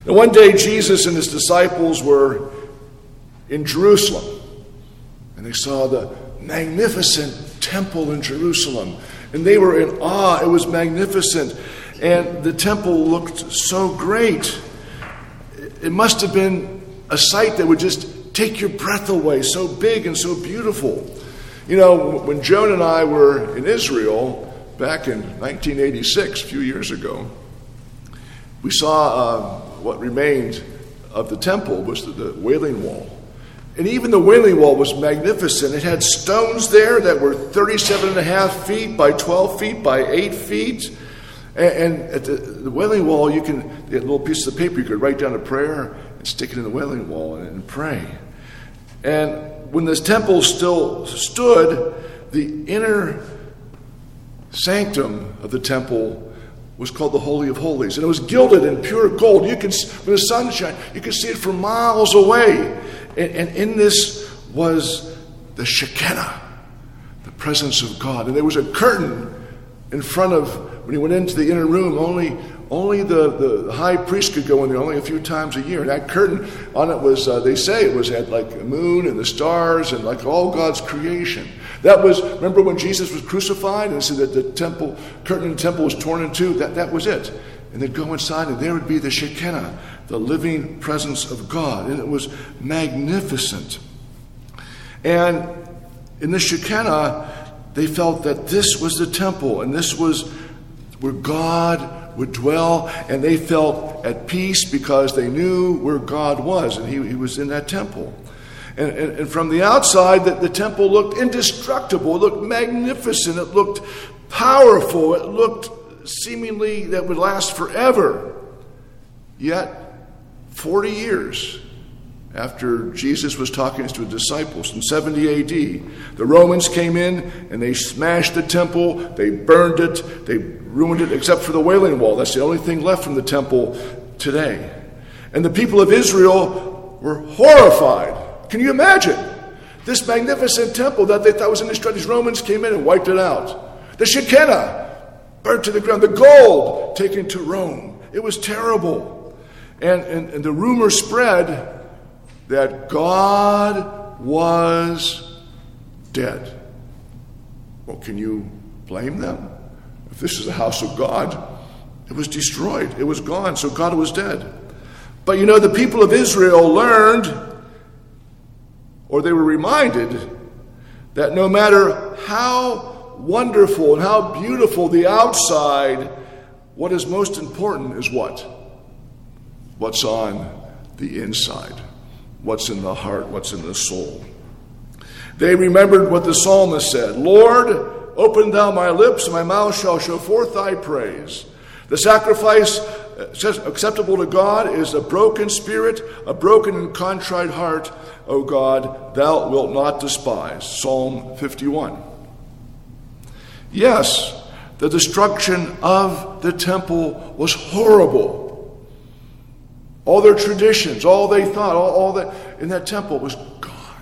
And one day Jesus and his disciples were in Jerusalem, and they saw the magnificent temple in Jerusalem, and they were in awe. It was magnificent, and the temple looked so great. It must have been a sight that would just take your breath away, so big and so beautiful. You know, when Joan and I were in Israel back in 1986, a few years ago, we saw what remained of the temple was the Wailing Wall. And even the Wailing Wall was magnificent. It had stones there that were 37.5 feet by 12 feet by 8 feet. And at the Wailing Wall, you get a little piece of paper, you could write down a prayer and stick it in the Wailing Wall and pray. And when this temple still stood, the inner sanctum of the temple was called the Holy of Holies. And it was gilded in pure gold. When the sun shined, you could see it from miles away. And in this was the Shekinah, the presence of God. And there was a curtain in front of, when you went into the inner room, only the high priest could go in there only a few times a year. And that curtain on it was, they say it had like a moon and the stars and like all God's creation. That was, remember when Jesus was crucified and said that the curtain in the temple was torn in two? That was it. And they'd go inside and there would be the Shekinah, the living presence of God. And it was magnificent. And in the Shekinah, they felt that this was the temple and this was where God would dwell, and they felt at peace because they knew where God was, and he was in that temple. And from the outside, the temple looked indestructible. It looked magnificent. It looked powerful. It looked seemingly that would last forever. Yet, 40 years after Jesus was talking to his disciples in 70 A.D., the Romans came in and they smashed the temple. They burned it. They ruined it except for the Wailing Wall. That's the only thing left from the temple today. And the people of Israel were horrified. Can you imagine? This magnificent temple that they thought was indestructible, these Romans came in and wiped it out. The Shekinah burnt to the ground. The gold taken to Rome. It was terrible. And the rumor spread that God was dead. Well, can you blame them? If this is the house of God, it was destroyed. It was gone, so God was dead. But you know, the people of Israel learned, or they were reminded, that no matter how wonderful and how beautiful the outside, what is most important is what? What's on the inside. What's in the heart, what's in the soul. They remembered what the psalmist said, Lord, open thou my lips, and my mouth shall show forth thy praise. The sacrifice acceptable to God is a broken spirit, a broken and contrite heart, O God, thou wilt not despise. Psalm 51. Yes, the destruction of the temple was horrible. All their traditions, all they thought, all that in that temple was gone.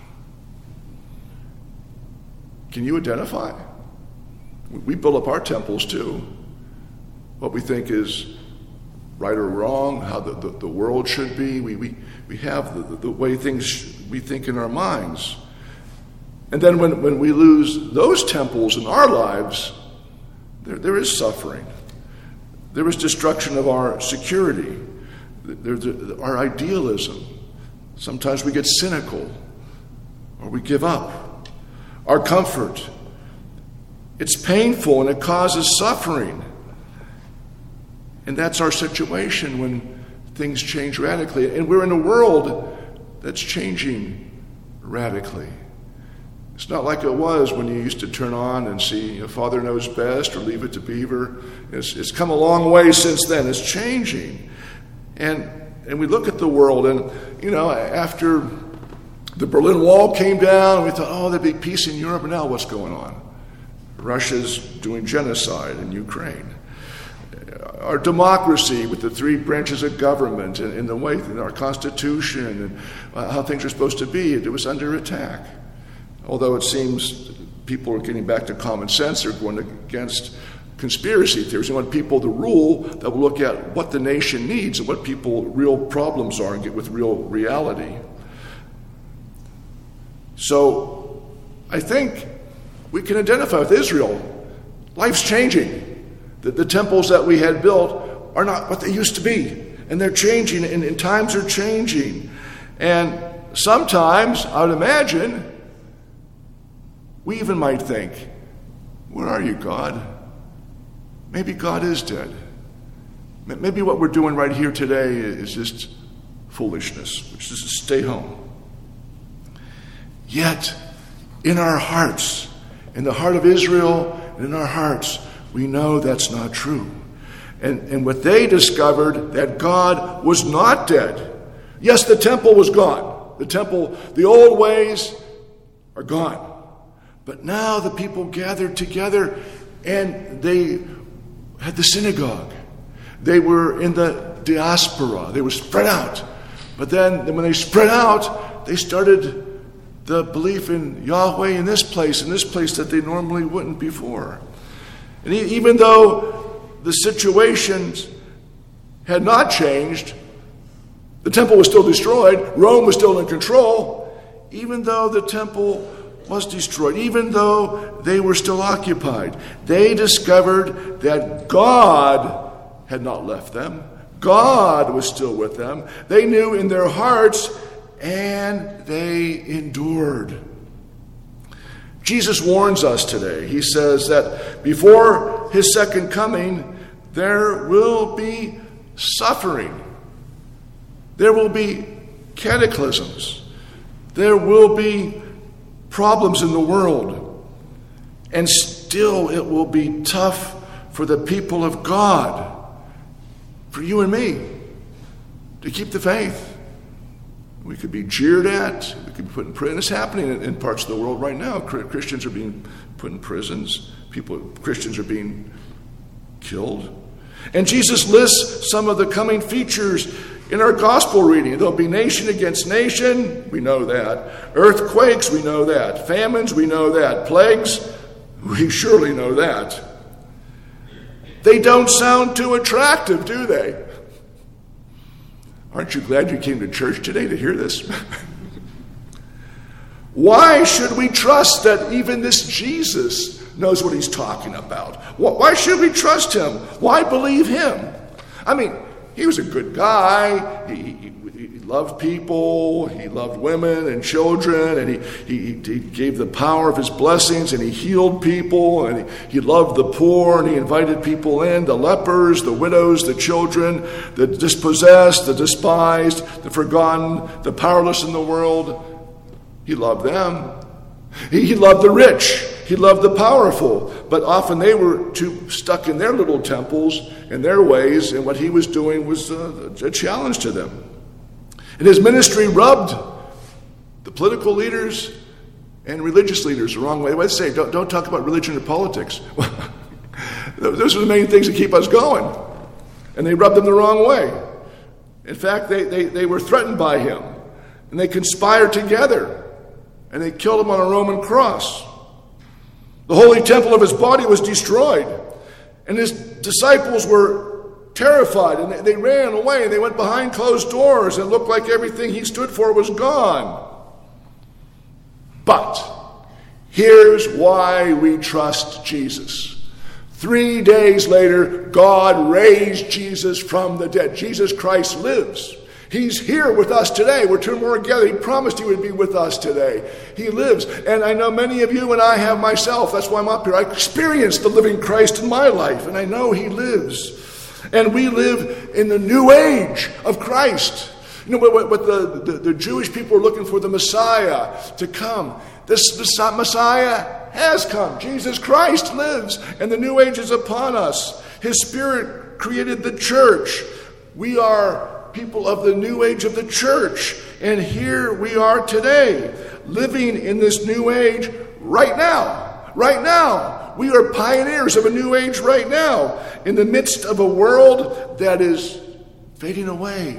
Can you identify? We build up our temples too. What we think is right or wrong, how the world should be. We have the way things we think in our minds. And then when we lose those temples in our lives, there is suffering. There is destruction of our security. Our idealism. Sometimes we get cynical or we give up. Our comfort. It's painful and it causes suffering. And that's our situation when things change radically. And we're in a world that's changing radically. It's not like it was when you used to turn on and see Father Knows Best or Leave It to Beaver. It's come a long way since then. It's changing. And we look at the world, and, after the Berlin Wall came down, we thought, oh, there'd be peace in Europe, and now what's going on? Russia's doing genocide in Ukraine. Our democracy with the three branches of government and the way in our Constitution and how things are supposed to be, it was under attack. Although it seems people are getting back to common sense, they're going against conspiracy theories. They want people to rule that will look at what the nation needs and what people's real problems are and get with real reality. So I think we can identify with Israel. Life's changing. The temples that we had built are not what they used to be. And they're changing, and times are changing. And sometimes, I would imagine, we even might think, where are you, God? Maybe God is dead. Maybe what we're doing right here today is just foolishness, which is to stay home. Yet, in our hearts, in the heart of Israel, and in our hearts, we know that's not true. And what they discovered, that God was not dead. Yes, the temple was gone. The temple, the old ways are gone. But now the people gathered together and they had the synagogue. They were in the diaspora. They were spread out. But then when they spread out, they started the belief in Yahweh in this place that they normally wouldn't before. And even though the situations had not changed, the temple was still destroyed, Rome was still in control, even though the temple was destroyed, even though they were still occupied, they discovered that God had not left them. God was still with them. They knew in their hearts, and they endured. Jesus warns us today. He says that before his second coming, there will be suffering. There will be cataclysms. There will be problems in the world. And still it will be tough for the people of God, for you and me, to keep the faith. We could be jeered at. We could be put in prison. It's happening in parts of the world right now. Christians are being put in prisons. Christians are being killed. And Jesus lists some of the coming features in our gospel reading. There'll be nation against nation. We know that. Earthquakes. We know that. Famines. We know that. Plagues. We surely know that. They don't sound too attractive, do they? Aren't you glad you came to church today to hear this? Why should we trust that even this Jesus knows what he's talking about? Why should we trust him? Why believe him? I mean, he was a good guy. He loved people. He loved women and children. And he gave the power of his blessings. And he healed people. And he loved the poor. And he invited people in, the lepers, the widows, the children, the dispossessed, the despised, the forgotten, the powerless in the world. He loved them. He loved the rich. He loved the powerful. But often they were too stuck in their little temples and their ways, and what he was doing was a challenge to them. And his ministry rubbed the political leaders and religious leaders the wrong way. Let's say, don't talk about religion or politics. Those are the main things that keep us going. And they rubbed them the wrong way. In fact, they were threatened by him. And they conspired together. And they killed him on a Roman cross. The holy temple of his body was destroyed. And his disciples were terrified. And they ran away. And they went behind closed doors. And it looked like everything he stood for was gone. But here's why we trust Jesus. 3 days later, God raised Jesus from the dead. Jesus Christ lives. He's here with us today. We're two more together. He promised he would be with us today. He lives. And I know many of you, and I have myself. That's why I'm up here. I experienced the living Christ in my life. And I know he lives. And we live in the new age of Christ. You know what the Jewish people are looking for, the Messiah to come. This Messiah has come. Jesus Christ lives. And the new age is upon us. His Spirit created the church. We are people of the new age of the church. And here we are today, living in this new age right now. Right now. We are pioneers of a new age right now, in the midst of a world that is fading away.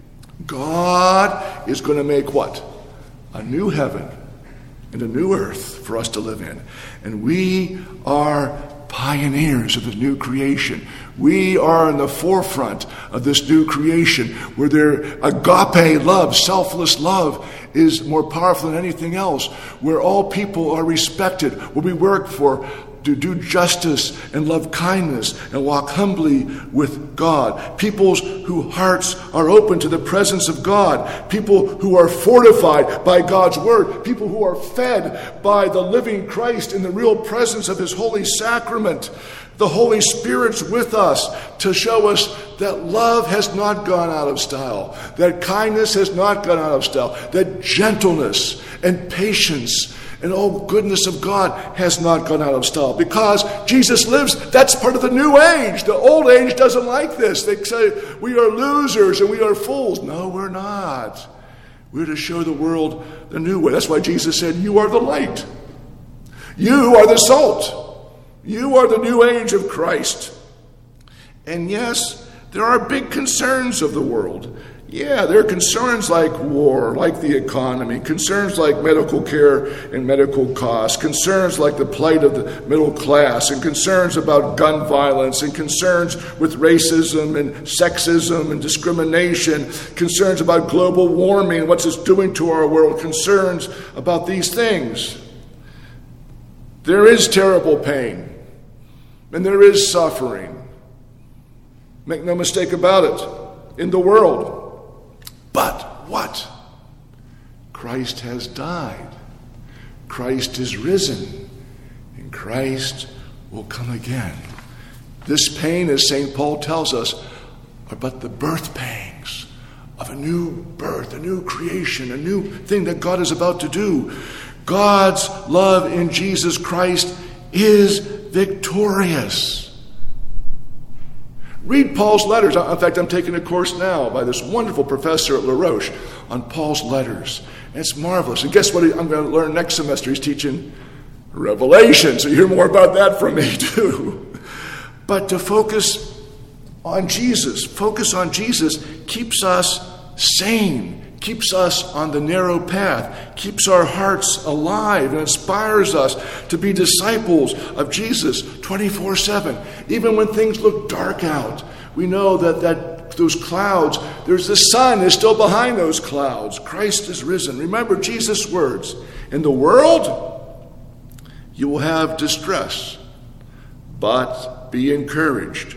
God is going to make what? A new heaven and a new earth for us to live in. And we are pioneers of the new creation. We are in the forefront of this new creation where their agape love, selfless love, is more powerful than anything else, where all people are respected, where we work to do justice and love kindness and walk humbly with God. People whose hearts are open to the presence of God. People who are fortified by God's word. People who are fed by the living Christ in the real presence of his holy sacrament. The Holy Spirit's with us to show us that love has not gone out of style, that kindness has not gone out of style, that gentleness and patience and all goodness of God has not gone out of style. Because Jesus lives, that's part of the new age. The old age doesn't like this. They say we are losers and we are fools. No, we're not. We're to show the world the new way. That's why Jesus said, you are the light. You are the salt. You are the new age of Christ. And yes, there are big concerns of the world. Yeah, there are concerns like war, like the economy, concerns like medical care and medical costs, concerns like the plight of the middle class, and concerns about gun violence, and concerns with racism and sexism and discrimination, concerns about global warming, what's it's doing to our world, concerns about these things. There is terrible pain, and there is suffering. Make no mistake about it, in the world. But what? Christ has died. Christ is risen. And Christ will come again. This pain, as St. Paul tells us, are but the birth pangs of a new birth, a new creation, a new thing that God is about to do. God's love in Jesus Christ is victorious. Read Paul's letters. In fact, I'm taking a course now by this wonderful professor at La Roche on Paul's letters. And it's marvelous. And guess what I'm going to learn next semester? He's teaching Revelation. So you hear more about that from me too. But to focus on Jesus keeps us sane, keeps us on the narrow path, keeps our hearts alive, and inspires us to be disciples of Jesus 24/7. Even when things look dark out, we know that those clouds, there's the sun is still behind those clouds. Christ is risen. Remember Jesus' words. In the world, you will have distress, but be encouraged.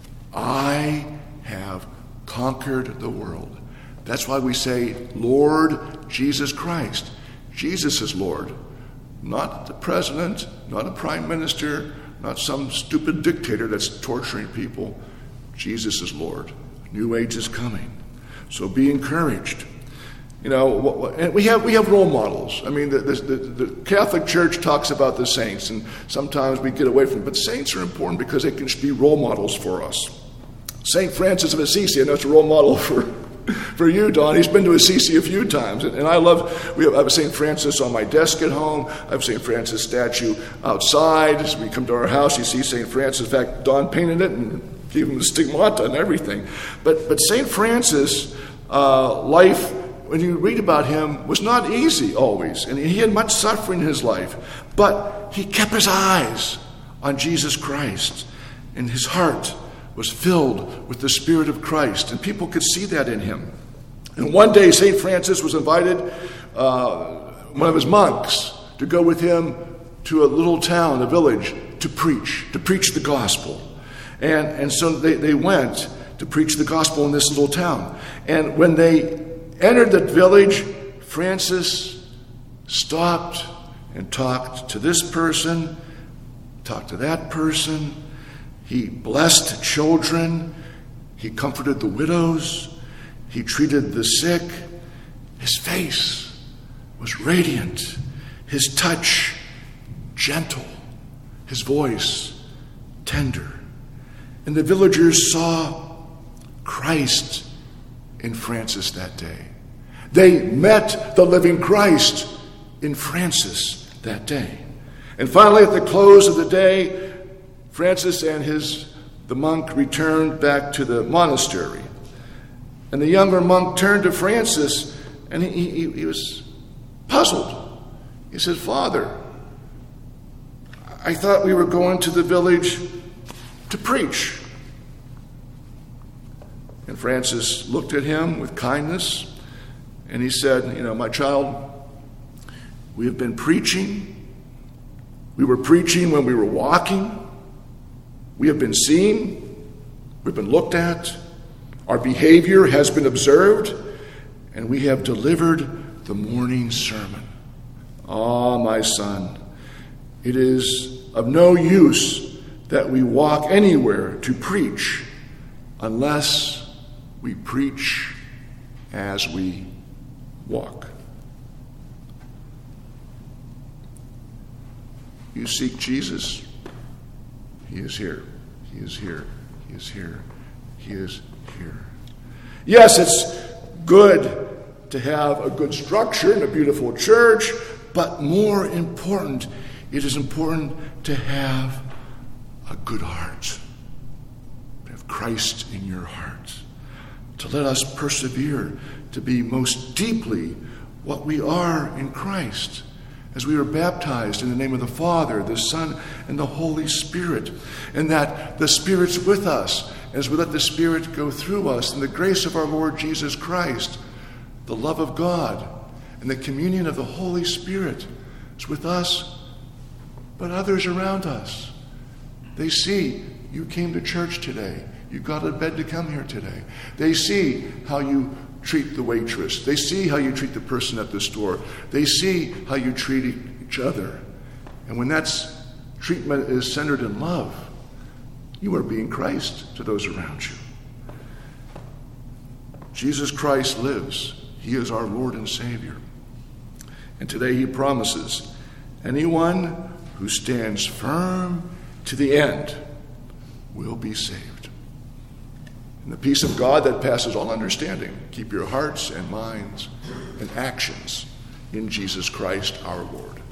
I have conquered the world. That's why we say, Lord Jesus Christ. Jesus is Lord. Not the president, not a prime minister, not some stupid dictator that's torturing people. Jesus is Lord. New age is coming. So be encouraged. You know, and we have role models. I mean, the Catholic Church talks about the saints, and sometimes we get away from it. But saints are important because they can be role models for us. St. Francis of Assisi, I know it's a role model for you, Don. He's been to Assisi a few times. And I have a St. Francis on my desk at home. I have a St. Francis statue outside. As we come to our house, you see St. Francis. In fact, Don painted it and gave him the stigmata and everything. But St. Francis' life, when you read about him, was not easy always. And he had much suffering in his life. But he kept his eyes on Jesus Christ. And his heart was filled with the Spirit of Christ. And people could see that in him. And one day, St. Francis was invited, one of his monks, to go with him to a little town, a village, to preach the gospel. And so they went to preach the gospel in this little town. And when they entered the village, Francis stopped and talked to this person, talked to that person. He blessed children. He comforted the widows. He treated the sick. His face was radiant. His touch gentle. His voice tender. And the villagers saw Christ in Francis that day. They met the living Christ in Francis that day. And finally, at the close of the day, Francis and the monk returned back to the monastery. And the younger monk turned to Francis, and he was puzzled. He said, Father, I thought we were going to the village to preach. And Francis looked at him with kindness, and he said, my child, we have been preaching. We were preaching when we were walking. We have been seen. We've been looked at. Our behavior has been observed, and we have delivered the morning sermon. Ah, my son, it is of no use that we walk anywhere to preach unless we preach as we walk. You seek Jesus, he is here. He is here. He is here. He is here. Yes, it's good to have a good structure and a beautiful church, but more important, it is important to have a good heart, to have Christ in your heart, to let us persevere to be most deeply what we are in Christ, as we are baptized in the name of the Father, the Son, and the Holy Spirit, and that the Spirit's with us as we let the Spirit go through us in the grace of our Lord Jesus Christ. The love of God and the communion of the Holy Spirit is with us, but others around us. They see you came to church today. You got out of bed to come here today. They see how you treat the waitress. They see how you treat the person at the store. They see how you treat each other. And when that treatment is centered in love, you are being Christ to those around you. Jesus Christ lives. He is our Lord and Savior. And today he promises, anyone who stands firm to the end will be saved. And the peace of God that passes all understanding, keep your hearts and minds and actions in Jesus Christ our Lord.